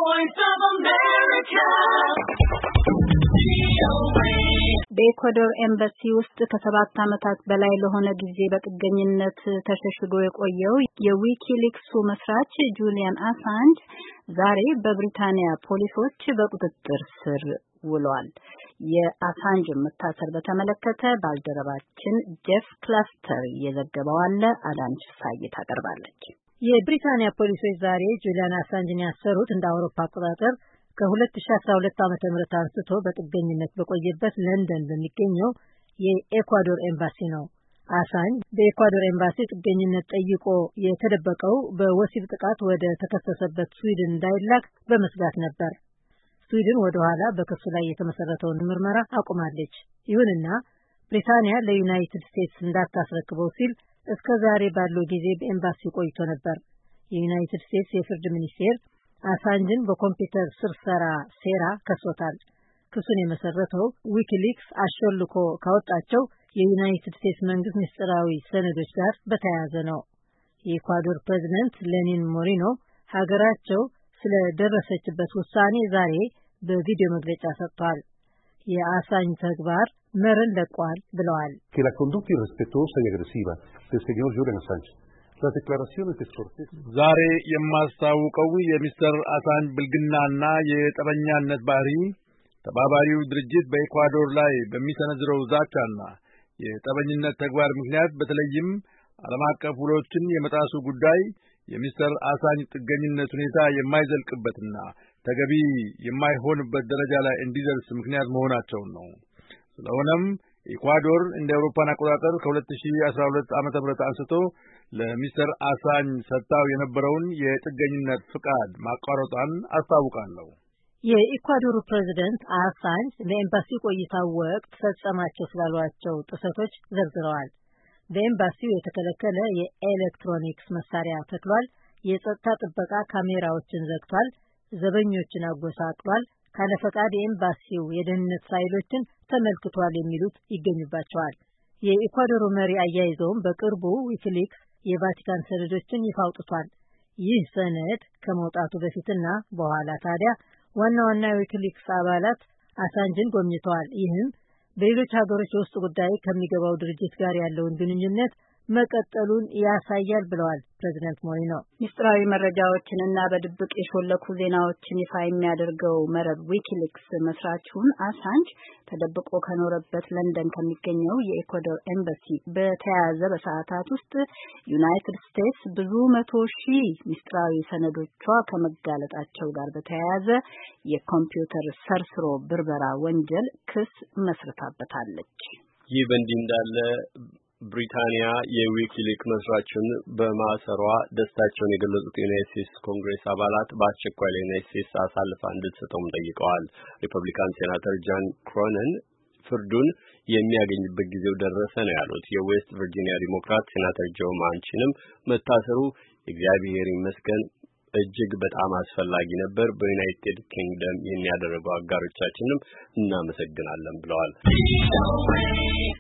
Voice of America. በኢኳዶር ኤምባሲ ውስጥ ከ7 ዓመታት በላይ ለሆነ ጊዜ በጥገኝነት ተሸሽጎ የቆየው የዊኪሊክሱ መስራች ጁሊያን አሳንጅ ዛሬ በብሪታንያ ፖሊሶች በቁጥጥር ስር ውሏል። የአሳንጅ መታሰር በተመለከተ ባልደረባችን ጄፍ ክላስተር የዘገበው አለ። አዳነች ሳይ ታቀርባለች። የብሪታንያ ፖሊሶች ዛሬ ጁሊያን አሳንጅን ያሰሩት እንደ አውሮፓ አቆጣጠር ከ2012 ዓ.ም አንስቶ በጥገኝነት በቆየበት ለንደን በሚገኘው የኢኳዶር ኤምባሲ ነው። አሳንጅ በኢኳዶር ኤምባሲ ጥገኝነት ጠይቆ የተደበቀው በወሲብ ጥቃት ወደ ተከሰሰበት ስዊድን እንዳይላክ በመስጋት ነበር። ስዊድን ወደ ኋላ በክሱ ላይ የተመሰረተውን ምርመራ አቁማለች። ይሁንና ብሪታንያ ለዩናይትድ ስቴትስ እንዳታስረክበው ሲል እስከ ዛሬ ባለው ጊዜ በኤምባሲ ቆይቶ ነበር። የዩናይትድ ስቴትስ የፍርድ ሚኒስቴር አሳንጅን በኮምፒውተር ስርሰራ ሴራ ከሶታል። ክሱን የመሰረተው ዊኪሊክስ አሸልኮ ካወጣቸው የዩናይትድ ስቴትስ መንግስት ምስጢራዊ ሰነዶች ጋር በተያያዘ ነው። የኢኳዶር ፕሬዝዳንት ሌኒን ሞሪኖ ሀገራቸው ስለደረሰችበት ውሳኔ ዛሬ በቪዲዮ መግለጫ ሰጥተዋል። የአሳንጅ ተግባር መረን ለቋል ብለዋል። la condotta irrispettosa e aggressiva del signor Julian Assange ዛሬ የማስታውቀው የሚስተር አሳንጅ ብልግናና የጠበኛነት ባህሪ ተባባሪው ድርጅት በኢኳዶር ላይ በሚሰነዝረው ዛቻና የጠበኝነት ተግባር ምክንያት በተለይም ዓለም አቀፍ ውሎችን የመጣሱ ጉዳይ የሚስተር አሳንጅ ጥገኝነት ሁኔታ የማይዘልቅበትና ተገቢ የማይሆንበት ደረጃ ላይ እንዲደርስ ምክንያት መሆናቸው ነው። ስለሆነም ኢኳዶር እንደ አውሮፓን አቆጣጠር ከ2012 ዓ.ም አንስቶ ለሚስተር አሳንጅ ሰጥታው የነበረውን የጥገኝነት ፍቃድ ማቋረጧን አስታውቃለሁ። የኢኳዶሩ ፕሬዝዳንት አሳንጅ በኤምባሲ ቆይታው ወቅት ፈጸማቸው ስላሏቸው ጥሰቶች ዘርዝረዋል። በኤምባሲው የተከለከለ የኤሌክትሮኒክስ መሳሪያ ተክሏል፣ የጸጥታ ጥበቃ ካሜራዎችን ዘግቷል፣ ዘበኞችን አጎሳቅሏል፣ ካለፈቃድ የኤምባሲው የደህንነት ፋይሎችን ተመልክቷል የሚሉት ይገኙባቸዋል። የኢኳዶሩ መሪ አያይዘውም በቅርቡ ዊኪሊክስ የቫቲካን ሰነዶችን ይፋ አውጥቷል። ይህ ሰነድ ከመውጣቱ በፊትና በኋላ ታዲያ ዋና ዋና የዊኪሊክስ አባላት አሳንጅን ጎብኝተዋል። ይህም በሌሎች ሀገሮች የውስጥ ጉዳይ ከሚገባው ድርጅት ጋር ያለውን ግንኙነት መቀጠሉን ያሳያል ብለዋል ፕሬዝዳንት ሞሪኖ። ሚስጥራዊ መረጃዎችንና በድብቅ የሾለኩ ዜናዎችን ይፋ የሚያደርገው መረብ ዊኪሊክስ መስራቹን አሳንጅ ተደብቆ ከኖረበት ለንደን ከሚገኘው የኢኳዶር ኤምባሲ በተያያዘ በሰዓታት ውስጥ ዩናይትድ ስቴትስ ብዙ 100,000 ሚስጥራዊ ሰነዶቿ ከመጋለጣቸው ጋር በተያያዘ የኮምፒውተር ሰርስሮ ብርበራ ወንጀል ክስ መስርታበታለች። ይህ በእንዲህ እንዳለ ብሪታንያ የዊኪሊክ መስራችን በማሰሯ ደስታቸውን የገለጹት የዩናይትድ ስቴትስ ኮንግሬስ አባላት በአስቸኳይ ለዩናይትድ ስቴትስ አሳልፋ እንድትሰጠውም ጠይቀዋል። ሪፐብሊካን ሴናተር ጃን ክሮነን ፍርዱን የሚያገኝበት ጊዜው ደረሰ ነው ያሉት። የዌስት ቨርጂኒያ ዲሞክራት ሴናተር ጆ ማንቺንም መታሰሩ እግዚአብሔር ይመስገን እጅግ በጣም አስፈላጊ ነበር፣ በዩናይትድ ኪንግደም የሚያደርጉ አጋሮቻችንም እናመሰግናለን ብለዋል።